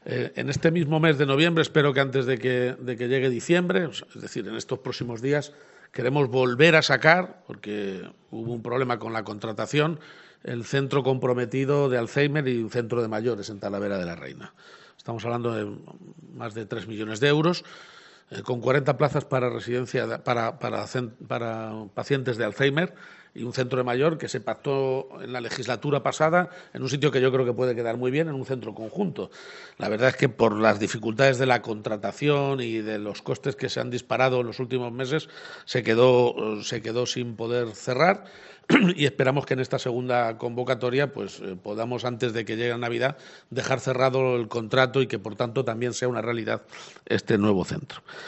En este mismo mes de noviembre, espero que antes de que llegue diciembre, es decir, en estos próximos días, queremos volver a sacar, porque hubo un problema con la contratación, el centro comprometido de Alzheimer y un centro de mayores en Talavera de la Reina. Estamos hablando de más de 3 millones de euros, con 40 plazas para residencia para pacientes de Alzheimer y un centro de mayor que se pactó en la legislatura pasada en un sitio que yo creo que puede quedar muy bien, en un centro conjunto. La verdad es que por las dificultades de la contratación y de los costes que se han disparado en los últimos meses se quedó sin poder cerrar y esperamos que en esta segunda convocatoria pues podamos, antes de que llegue la Navidad, dejar cerrado el contrato y que por tanto también sea una realidad este nuevo centro.